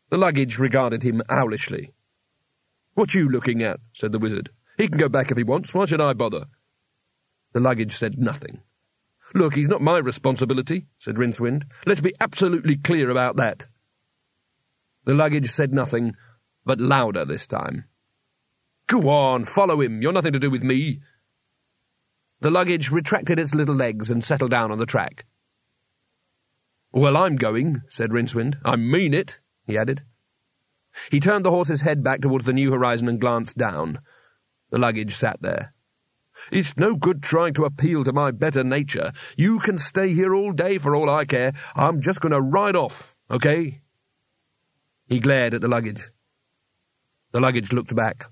The luggage regarded him owlishly. "What you looking at?" said the wizard. "He can go back if he wants. Why should I bother?" The luggage said nothing. "Look, he's not my responsibility," said Rincewind. "Let's be absolutely clear about that." The luggage said nothing, but louder this time. "Go on, follow him. You're nothing to do with me." The luggage retracted its little legs and settled down on the track. "Well, I'm going," said Rincewind. "I mean it," he added. He turned the horse's head back towards the new horizon and glanced down. The luggage sat there. "It's no good trying to appeal to my better nature. You can stay here all day for all I care. I'm just going to ride off, okay?" He glared at the luggage. The luggage looked back.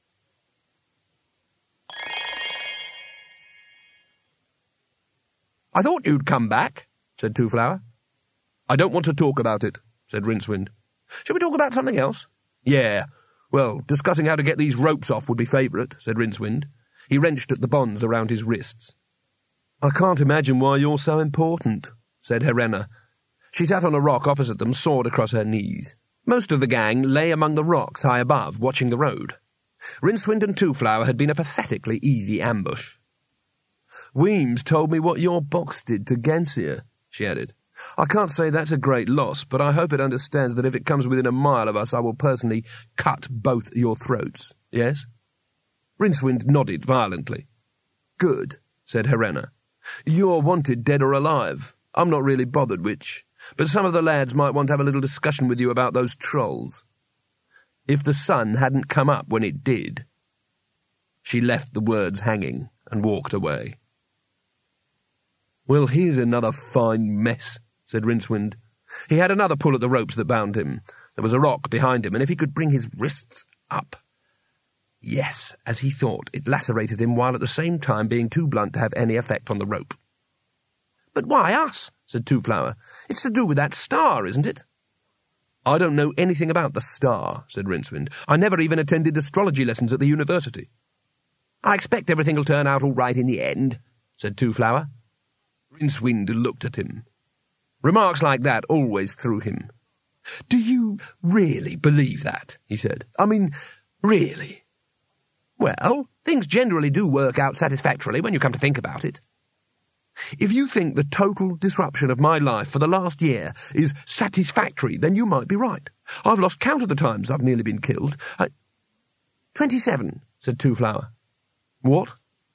"I thought you'd come back," said Two-Flower. "I don't want to talk about it," said Rincewind. "Shall we talk about something else?" "Yeah. Well, discussing how to get these ropes off would be favourite," said Rincewind. He wrenched at the bonds around his wrists. "I can't imagine why you're so important," said Herenna. She sat on a rock opposite them, sword across her knees. Most of the gang lay among the rocks high above, watching the road. Rincewind and Two-Flower had been a pathetically easy ambush. "Weems told me what your box did to Gensia," she added. "I can't say that's a great loss, but I hope it understands that if it comes within a mile of us, I will personally cut both your throats. Yes?" Rincewind nodded violently. "Good," said Herenna. "You're wanted dead or alive. I'm not really bothered which, but some of the lads might want to have a little discussion with you about those trolls. If the sun hadn't come up when it did." She left the words hanging and walked away. "Well, here's another fine mess," said Rincewind. He had another pull at the ropes that bound him. There was a rock behind him, and if he could bring his wrists up... Yes, as he thought, it lacerated him while at the same time being too blunt to have any effect on the rope. "But why us?" said Two-Flower. "It's to do with that star, isn't it?" "I don't know anything about the star," said Rincewind. "I never even attended astrology lessons at the university." "I expect everything will turn out all right in the end," said Two-Flower. Rincewind looked at him. Remarks like that always threw him. "Do you really believe that?" he said. "I mean, really?" "Well, things generally do work out satisfactorily when you come to think about it." "If you think the total disruption of my life for the last year is satisfactory, then you might be right. I've lost count of the times I've nearly been killed. 27, said Two-Flower. "What?"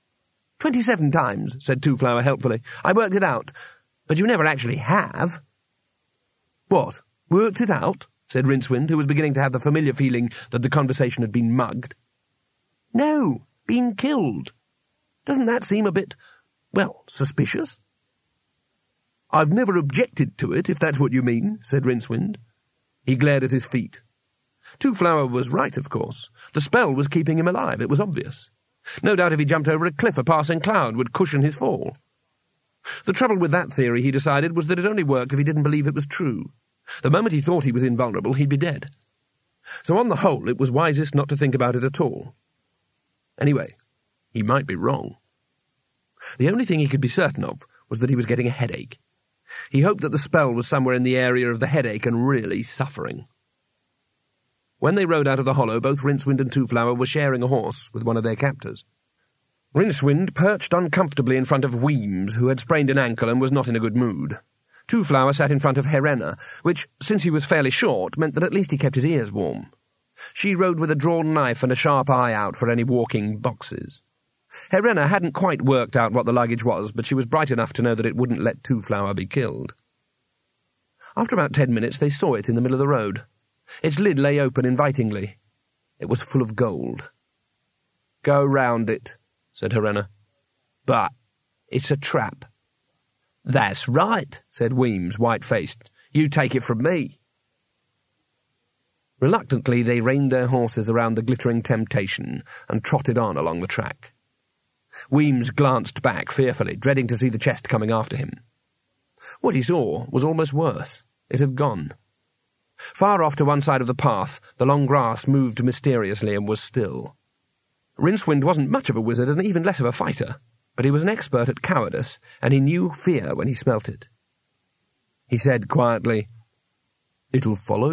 27 times, said Two-Flower helpfully. "I worked it out. But you never actually have." "What, worked it out?" said Rincewind, who was beginning to have the familiar feeling that the conversation had been mugged. "No, been killed. Doesn't that seem a bit, well, suspicious?" "I've never objected to it, if that's what you mean," said Rincewind. He glared at his feet. Two-Flower was right, of course. The spell was keeping him alive, it was obvious. No doubt if he jumped over a cliff a passing cloud would cushion his fall. The trouble with that theory, he decided, was that it only worked if he didn't believe it was true. The moment he thought he was invulnerable, he'd be dead. So on the whole, it was wisest not to think about it at all. Anyway, he might be wrong. The only thing he could be certain of was that he was getting a headache. He hoped that the spell was somewhere in the area of the headache and really suffering. When they rode out of the hollow, both Rincewind and Two-Flower were sharing a horse with one of their captors. Rincewind perched uncomfortably in front of Weems, who had sprained an ankle and was not in a good mood. Two-Flower sat in front of Herenna, which, since he was fairly short, meant that at least he kept his ears warm. She rode with a drawn knife and a sharp eye out for any walking boxes. Herenna hadn't quite worked out what the luggage was, but she was bright enough to know that it wouldn't let Two-Flower be killed. After about 10 minutes, they saw it in the middle of the road. Its lid lay open invitingly. It was full of gold. "Go round it," said Herenna. "But it's a trap." "That's right," said Weems, white-faced. "You take it from me." Reluctantly, they reined their horses around the glittering temptation and trotted on along the track. Weems glanced back fearfully, dreading to see the chest coming after him. What he saw was almost worse. It had gone. Far off to one side of the path, the long grass moved mysteriously and was still. Rincewind wasn't much of a wizard and even less of a fighter, but he was an expert at cowardice, and he knew fear when he smelt it. He said quietly, "It'll follow